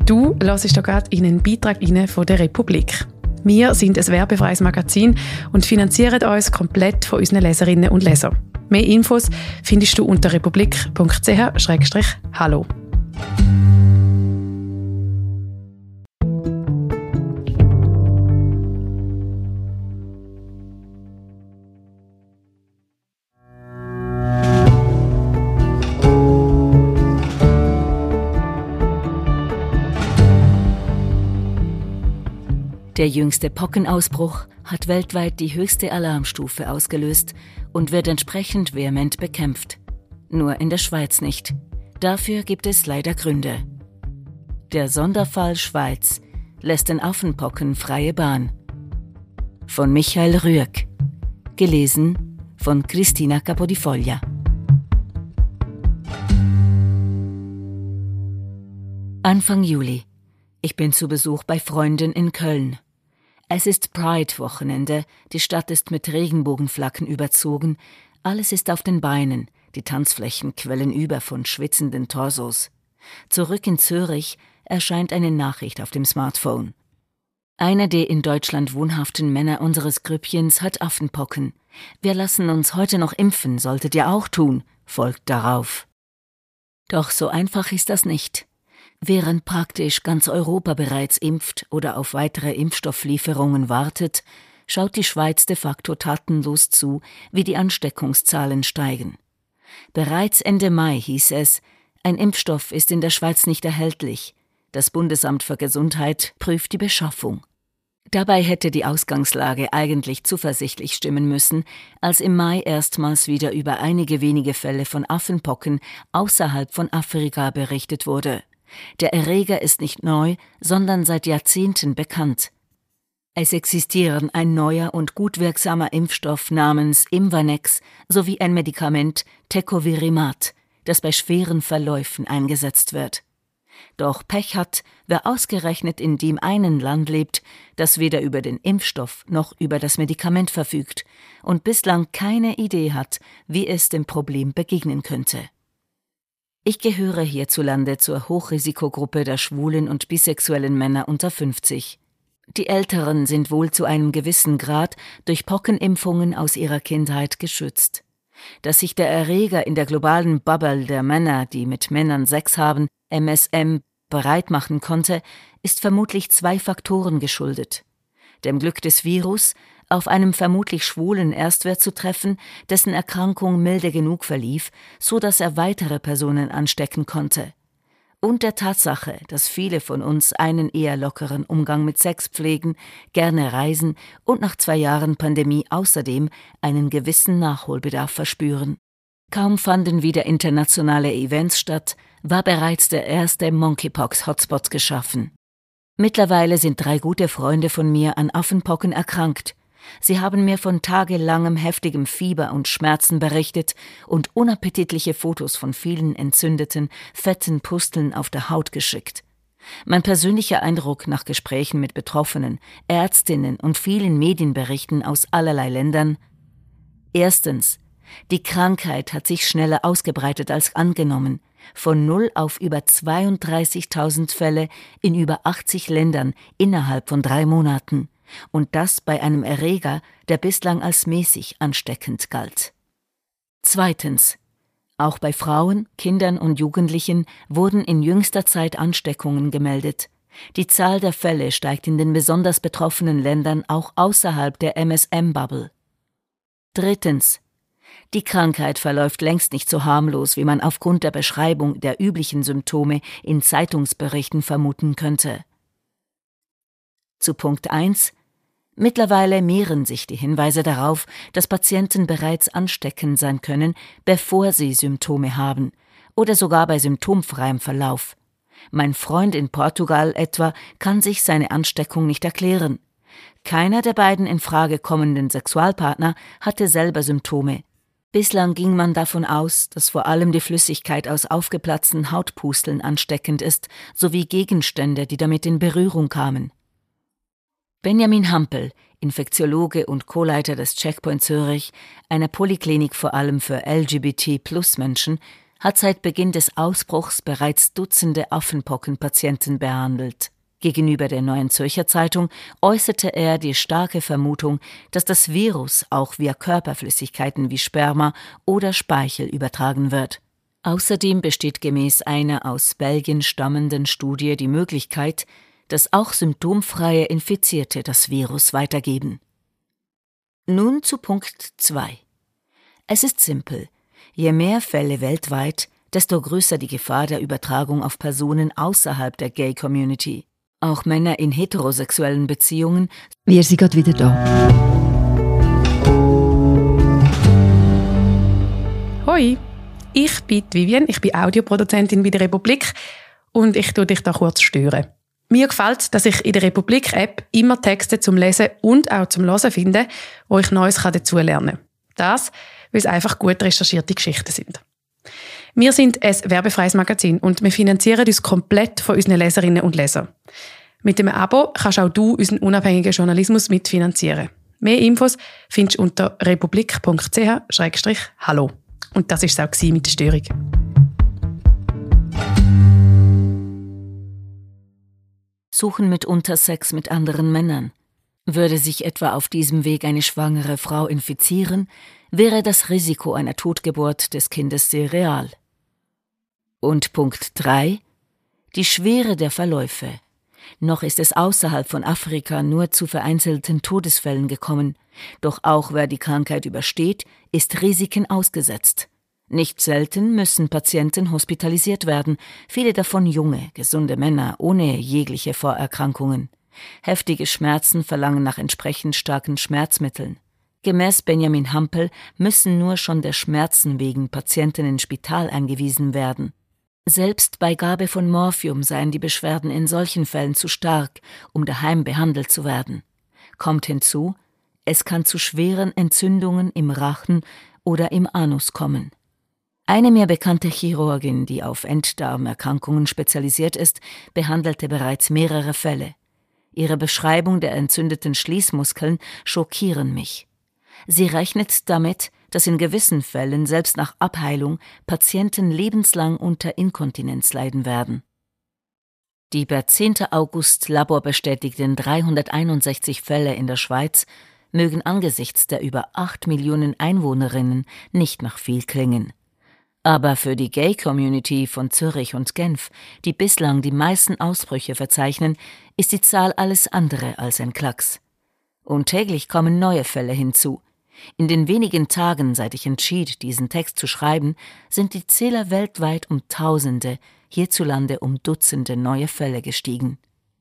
Du hörst hier gerade in einen Beitrag von der Republik. Wir sind ein werbefreies Magazin und finanzieren uns komplett von unseren Leserinnen und Lesern. Mehr Infos findest du unter republik.ch/hallo. Der jüngste Pockenausbruch hat weltweit die höchste Alarmstufe ausgelöst und wird entsprechend vehement bekämpft. Nur in der Schweiz nicht. Dafür gibt es leider Gründe. Der Sonderfall Schweiz lässt den Affenpocken freie Bahn. Von Michael Rüegg. Gelesen von Cristina Capodifoglia. Anfang Juli. Ich bin zu Besuch bei Freunden in Köln. Es ist Pride-Wochenende, die Stadt ist mit Regenbogenflaggen überzogen, alles ist auf den Beinen, die Tanzflächen quellen über von schwitzenden Torsos. Zurück in Zürich erscheint eine Nachricht auf dem Smartphone. Einer der in Deutschland wohnhaften Männer unseres Grüppchens hat Affenpocken. Wir lassen uns heute noch impfen, solltet ihr auch tun, folgt darauf. Doch so einfach ist das nicht. Während praktisch ganz Europa bereits impft oder auf weitere Impfstofflieferungen wartet, schaut die Schweiz de facto tatenlos zu, wie die Ansteckungszahlen steigen. Bereits Ende Mai hieß es, ein Impfstoff ist in der Schweiz nicht erhältlich. Das Bundesamt für Gesundheit prüft die Beschaffung. Dabei hätte die Ausgangslage eigentlich zuversichtlich stimmen müssen, als im Mai erstmals wieder über einige wenige Fälle von Affenpocken außerhalb von Afrika berichtet wurde. Der Erreger ist nicht neu, sondern seit Jahrzehnten bekannt. Es existieren ein neuer und gut wirksamer Impfstoff namens Imvanex sowie ein Medikament Tecovirimat, das bei schweren Verläufen eingesetzt wird. Doch Pech hat, wer ausgerechnet in dem einen Land lebt, das weder über den Impfstoff noch über das Medikament verfügt und bislang keine Idee hat, wie es dem Problem begegnen könnte. Ich gehöre hierzulande zur Hochrisikogruppe der schwulen und bisexuellen Männer unter 50. Die Älteren sind wohl zu einem gewissen Grad durch Pockenimpfungen aus ihrer Kindheit geschützt. Dass sich der Erreger in der globalen Bubble der Männer, die mit Männern Sex haben, MSM, bereit machen konnte, ist vermutlich 2 Faktoren geschuldet. Dem Glück des Virus, auf einem vermutlich schwulen Erstwirt zu treffen, dessen Erkrankung milde genug verlief, so dass er weitere Personen anstecken konnte. Und der Tatsache, dass viele von uns einen eher lockeren Umgang mit Sex pflegen, gerne reisen und nach 2 Jahren Pandemie außerdem einen gewissen Nachholbedarf verspüren. Kaum fanden wieder internationale Events statt, war bereits der erste Monkeypox-Hotspot geschaffen. Mittlerweile sind 3 gute Freunde von mir an Affenpocken erkrankt. Sie haben mir von tagelangem heftigem Fieber und Schmerzen berichtet und unappetitliche Fotos von vielen entzündeten, fetten Pusteln auf der Haut geschickt. Mein persönlicher Eindruck nach Gesprächen mit Betroffenen, Ärztinnen und vielen Medienberichten aus allerlei Ländern: Erstens, die Krankheit hat sich schneller ausgebreitet als angenommen. Von 0 auf über 32.000 Fälle in über 80 Ländern innerhalb von 3 Monaten. Und das bei einem Erreger, der bislang als mäßig ansteckend galt. Zweitens. Auch bei Frauen, Kindern und Jugendlichen wurden in jüngster Zeit Ansteckungen gemeldet. Die Zahl der Fälle steigt in den besonders betroffenen Ländern auch außerhalb der MSM-Bubble. Drittens. Die Krankheit verläuft längst nicht so harmlos, wie man aufgrund der Beschreibung der üblichen Symptome in Zeitungsberichten vermuten könnte. Zu Punkt 1. Mittlerweile mehren sich die Hinweise darauf, dass Patienten bereits ansteckend sein können, bevor sie Symptome haben oder sogar bei symptomfreiem Verlauf. Mein Freund in Portugal etwa kann sich seine Ansteckung nicht erklären. Keiner der beiden in Frage kommenden Sexualpartner hatte selber Symptome. Bislang ging man davon aus, dass vor allem die Flüssigkeit aus aufgeplatzten Hautpusteln ansteckend ist, sowie Gegenstände, die damit in Berührung kamen. Benjamin Hampel, Infektiologe und Co-Leiter des Checkpoint Zürich, einer Poliklinik vor allem für LGBT-Plus-Menschen, hat seit Beginn des Ausbruchs bereits Dutzende Affenpockenpatienten behandelt. Gegenüber der Neuen Zürcher Zeitung äußerte er die starke Vermutung, dass das Virus auch via Körperflüssigkeiten wie Sperma oder Speichel übertragen wird. Außerdem besteht gemäß einer aus Belgien stammenden Studie die Möglichkeit, dass auch symptomfreie Infizierte das Virus weitergeben. Nun zu Punkt 2. Es ist simpel. Je mehr Fälle weltweit, desto größer die Gefahr der Übertragung auf Personen außerhalb der Gay-Community. Auch Männer in heterosexuellen Beziehungen. Wir sind gerade wieder da. Hoi, ich bin Vivian, ich bin Audioproduzentin bei der Republik und ich tue dich da kurz stören. Mir gefällt, dass ich in der Republik-App immer Texte zum Lesen und auch zum Hören finde, wo ich Neues dazu lernen kann. Das, weil es einfach gut recherchierte Geschichten sind. Wir sind ein werbefreies Magazin und wir finanzieren uns komplett von unseren Leserinnen und Lesern. Mit dem Abo kannst auch du unseren unabhängigen Journalismus mitfinanzieren. Mehr Infos findest du unter republik.ch/hallo. Und das war es auch mit der Störung. Suchen mitunter Sex mit anderen Männern. Würde sich etwa auf diesem Weg eine schwangere Frau infizieren, wäre das Risiko einer Totgeburt des Kindes sehr real. Und Punkt 3. Die Schwere der Verläufe. Noch ist es außerhalb von Afrika nur zu vereinzelten Todesfällen gekommen. Doch auch wer die Krankheit übersteht, ist Risiken ausgesetzt. Nicht selten müssen Patienten hospitalisiert werden, viele davon junge, gesunde Männer ohne jegliche Vorerkrankungen. Heftige Schmerzen verlangen nach entsprechend starken Schmerzmitteln. Gemäß Benjamin Hampel müssen nur schon der Schmerzen wegen Patienten ins Spital eingewiesen werden. Selbst bei Gabe von Morphium seien die Beschwerden in solchen Fällen zu stark, um daheim behandelt zu werden. Kommt hinzu, es kann zu schweren Entzündungen im Rachen oder im Anus kommen. Eine mir bekannte Chirurgin, die auf Enddarmerkrankungen spezialisiert ist, behandelte bereits mehrere Fälle. Ihre Beschreibung der entzündeten Schließmuskeln schockieren mich. Sie rechnet damit, dass in gewissen Fällen selbst nach Abheilung Patienten lebenslang unter Inkontinenz leiden werden. Die per 10. August laborbestätigten 361 Fälle in der Schweiz mögen angesichts der über 8 Millionen Einwohnerinnen nicht nach viel klingen. Aber für die Gay-Community von Zürich und Genf, die bislang die meisten Ausbrüche verzeichnen, ist die Zahl alles andere als ein Klacks. Und täglich kommen neue Fälle hinzu. In den wenigen Tagen, seit ich entschied, diesen Text zu schreiben, sind die Zähler weltweit um Tausende, hierzulande um Dutzende neue Fälle gestiegen.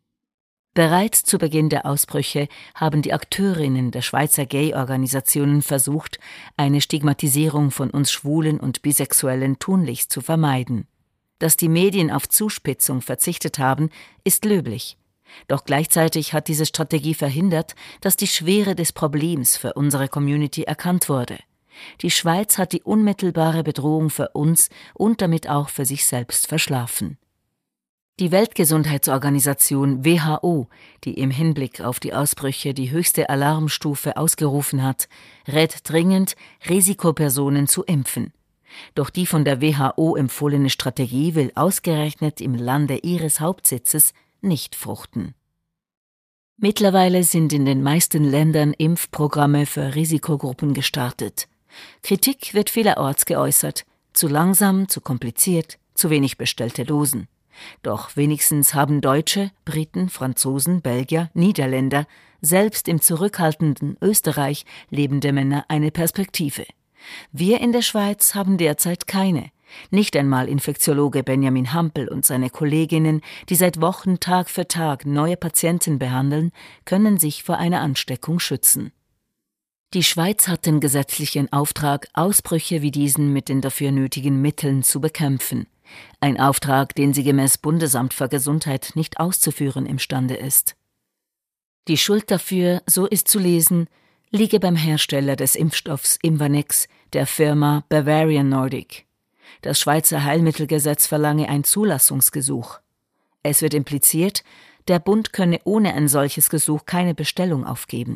Bereits zu Beginn der Ausbrüche haben die Akteurinnen der Schweizer Gay-Organisationen versucht, eine Stigmatisierung von uns Schwulen und Bisexuellen tunlichst zu vermeiden. Dass die Medien auf Zuspitzung verzichtet haben, ist löblich. Doch gleichzeitig hat diese Strategie verhindert, dass die Schwere des Problems für unsere Community erkannt wurde. Die Schweiz hat die unmittelbare Bedrohung für uns und damit auch für sich selbst verschlafen. Die Weltgesundheitsorganisation WHO, die im Hinblick auf die Ausbrüche die höchste Alarmstufe ausgerufen hat, rät dringend, Risikopersonen zu impfen. Doch die von der WHO empfohlene Strategie will ausgerechnet im Lande ihres Hauptsitzes nicht fruchten. Mittlerweile sind in den meisten Ländern Impfprogramme für Risikogruppen gestartet. Kritik wird vielerorts geäußert: zu langsam, zu kompliziert, zu wenig bestellte Dosen. Doch wenigstens haben Deutsche, Briten, Franzosen, Belgier, Niederländer, selbst im zurückhaltenden Österreich lebende Männer eine Perspektive. Wir in der Schweiz haben derzeit keine. Nicht einmal Infektiologe Benjamin Hampel und seine Kolleginnen, die seit Wochen Tag für Tag neue Patienten behandeln, können sich vor einer Ansteckung schützen. Die Schweiz hat den gesetzlichen Auftrag, Ausbrüche wie diesen mit den dafür nötigen Mitteln zu bekämpfen. Ein Auftrag, den sie gemäß Bundesamt für Gesundheit nicht auszuführen imstande ist. Die Schuld dafür, so ist zu lesen, liege beim Hersteller des Impfstoffs Imvanex, der Firma Bavarian Nordic. Das Schweizer Heilmittelgesetz verlange ein Zulassungsgesuch. Es wird impliziert, der Bund könne ohne ein solches Gesuch keine Bestellung aufgeben.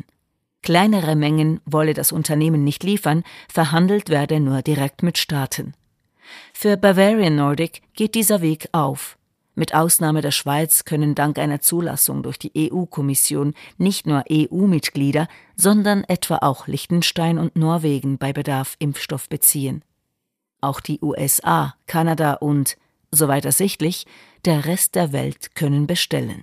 Kleinere Mengen wolle das Unternehmen nicht liefern, verhandelt werde nur direkt mit Staaten. Für Bavarian Nordic geht dieser Weg auf. Mit Ausnahme der Schweiz können dank einer Zulassung durch die EU-Kommission nicht nur EU-Mitglieder, sondern etwa auch Liechtenstein und Norwegen bei Bedarf Impfstoff beziehen. Auch die USA, Kanada und, soweit ersichtlich, der Rest der Welt können bestellen.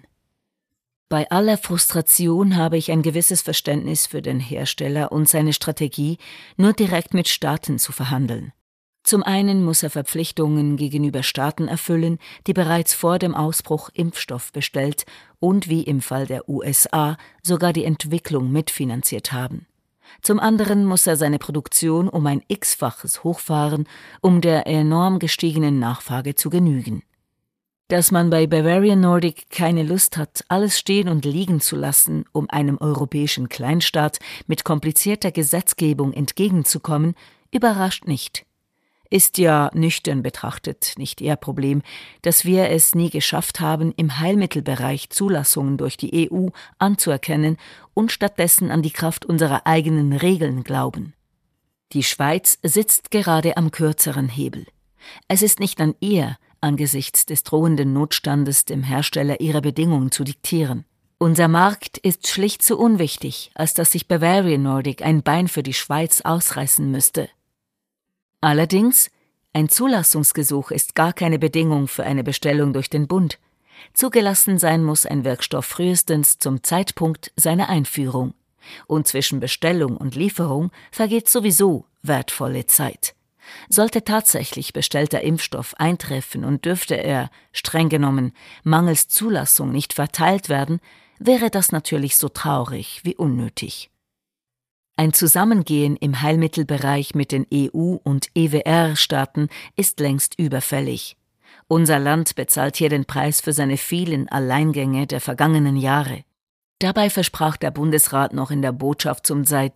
Bei aller Frustration habe ich ein gewisses Verständnis für den Hersteller und seine Strategie, nur direkt mit Staaten zu verhandeln. Zum einen muss er Verpflichtungen gegenüber Staaten erfüllen, die bereits vor dem Ausbruch Impfstoff bestellt und wie im Fall der USA sogar die Entwicklung mitfinanziert haben. Zum anderen muss er seine Produktion um ein X-faches hochfahren, um der enorm gestiegenen Nachfrage zu genügen. Dass man bei Bavarian Nordic keine Lust hat, alles stehen und liegen zu lassen, um einem europäischen Kleinstaat mit komplizierter Gesetzgebung entgegenzukommen, überrascht nicht. Ist ja nüchtern betrachtet nicht ihr Problem, dass wir es nie geschafft haben, im Heilmittelbereich Zulassungen durch die EU anzuerkennen und stattdessen an die Kraft unserer eigenen Regeln glauben. Die Schweiz sitzt gerade am kürzeren Hebel. Es ist nicht an ihr, angesichts des drohenden Notstandes dem Hersteller ihre Bedingungen zu diktieren. Unser Markt ist schlicht zu unwichtig, als dass sich Bavarian Nordic ein Bein für die Schweiz ausreißen müsste. Allerdings, ein Zulassungsgesuch ist gar keine Bedingung für eine Bestellung durch den Bund. Zugelassen sein muss ein Wirkstoff frühestens zum Zeitpunkt seiner Einführung. Und zwischen Bestellung und Lieferung vergeht sowieso wertvolle Zeit. Sollte tatsächlich bestellter Impfstoff eintreffen und dürfte er, streng genommen, mangels Zulassung nicht verteilt werden, wäre das natürlich so traurig wie unnötig. Ein Zusammengehen im Heilmittelbereich mit den EU- und EWR-Staaten ist längst überfällig. Unser Land bezahlt hier den Preis für seine vielen Alleingänge der vergangenen Jahre. Dabei versprach der Bundesrat noch in der Botschaft zum seit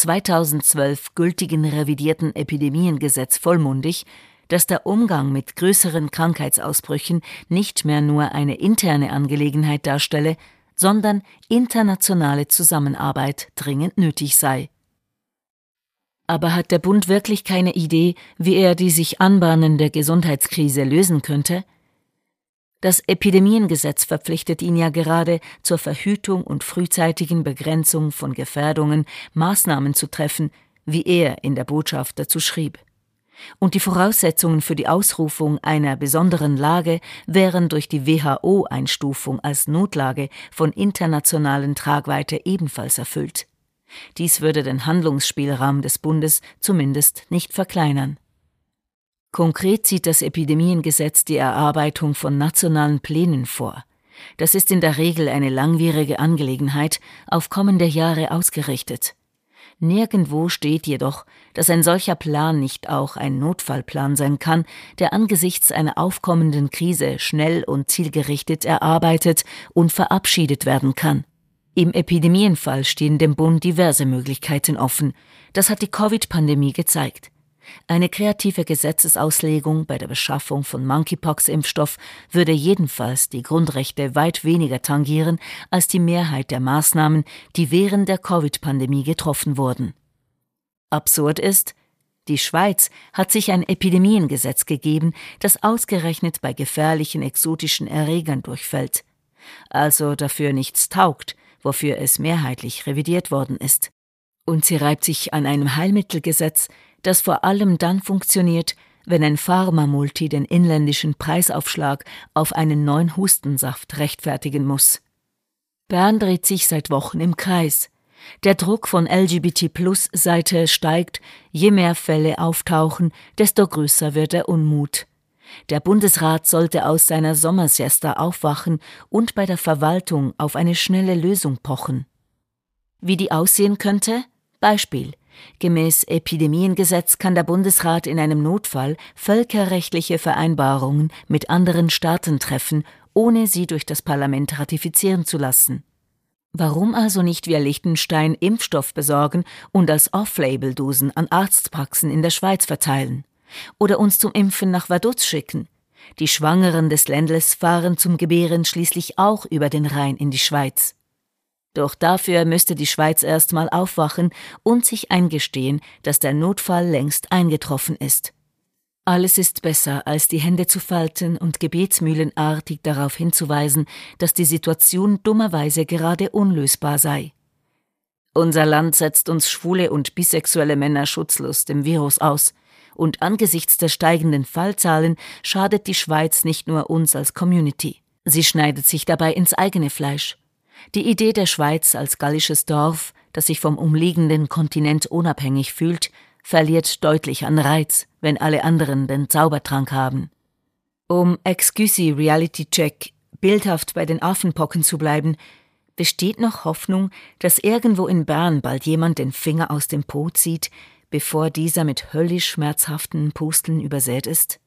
2012 gültigen revidierten Epidemiengesetz vollmundig, dass der Umgang mit größeren Krankheitsausbrüchen nicht mehr nur eine interne Angelegenheit darstelle, sondern internationale Zusammenarbeit dringend nötig sei. Aber hat der Bund wirklich keine Idee, wie er die sich anbahnende Gesundheitskrise lösen könnte? Das Epidemiengesetz verpflichtet ihn ja gerade, zur Verhütung und frühzeitigen Begrenzung von Gefährdungen Maßnahmen zu treffen, wie er in der Botschaft dazu schrieb. Und die Voraussetzungen für die Ausrufung einer besonderen Lage wären durch die WHO-Einstufung als Notlage von internationalen Tragweite ebenfalls erfüllt. Dies würde den Handlungsspielraum des Bundes zumindest nicht verkleinern. Konkret sieht das Epidemiengesetz die Erarbeitung von nationalen Plänen vor. Das ist in der Regel eine langwierige Angelegenheit, auf kommende Jahre ausgerichtet. Nirgendwo steht jedoch, dass ein solcher Plan nicht auch ein Notfallplan sein kann, der angesichts einer aufkommenden Krise schnell und zielgerichtet erarbeitet und verabschiedet werden kann. Im Epidemienfall stehen dem Bund diverse Möglichkeiten offen. Das hat die Covid-Pandemie gezeigt. Eine kreative Gesetzesauslegung bei der Beschaffung von Monkeypox-Impfstoff würde jedenfalls die Grundrechte weit weniger tangieren als die Mehrheit der Maßnahmen, die während der Covid-Pandemie getroffen wurden. Absurd ist, die Schweiz hat sich ein Epidemiengesetz gegeben, das ausgerechnet bei gefährlichen exotischen Erregern durchfällt, also dafür nichts taugt, wofür es mehrheitlich revidiert worden ist. Und sie reibt sich an einem Heilmittelgesetz, das vor allem dann funktioniert, wenn ein Pharmamulti den inländischen Preisaufschlag auf einen neuen Hustensaft rechtfertigen muss. Bern dreht sich seit Wochen im Kreis. Der Druck von LGBT+-Seite steigt, je mehr Fälle auftauchen, desto größer wird der Unmut. Der Bundesrat sollte aus seiner Sommersiesta aufwachen und bei der Verwaltung auf eine schnelle Lösung pochen. Wie die aussehen könnte? Beispiel: Gemäß Epidemiengesetz kann der Bundesrat in einem Notfall völkerrechtliche Vereinbarungen mit anderen Staaten treffen, ohne sie durch das Parlament ratifizieren zu lassen. Warum also nicht via Liechtenstein Impfstoff besorgen und als Off-Label-Dosen an Arztpraxen in der Schweiz verteilen? Oder uns zum Impfen nach Vaduz schicken? Die Schwangeren des Ländles fahren zum Gebären schließlich auch über den Rhein in die Schweiz. Doch dafür müsste die Schweiz erst mal aufwachen und sich eingestehen, dass der Notfall längst eingetroffen ist. Alles ist besser, als die Hände zu falten und gebetsmühlenartig darauf hinzuweisen, dass die Situation dummerweise gerade unlösbar sei. Unser Land setzt uns schwule und bisexuelle Männer schutzlos dem Virus aus. Und angesichts der steigenden Fallzahlen schadet die Schweiz nicht nur uns als Community. Sie schneidet sich dabei ins eigene Fleisch. Die Idee der Schweiz als gallisches Dorf, das sich vom umliegenden Kontinent unabhängig fühlt, verliert deutlich an Reiz, wenn alle anderen den Zaubertrank haben. Um Excuse Reality Check bildhaft bei den Affenpocken zu bleiben, besteht noch Hoffnung, dass irgendwo in Bern bald jemand den Finger aus dem Po zieht, bevor dieser mit höllisch schmerzhaften Pusteln übersät ist?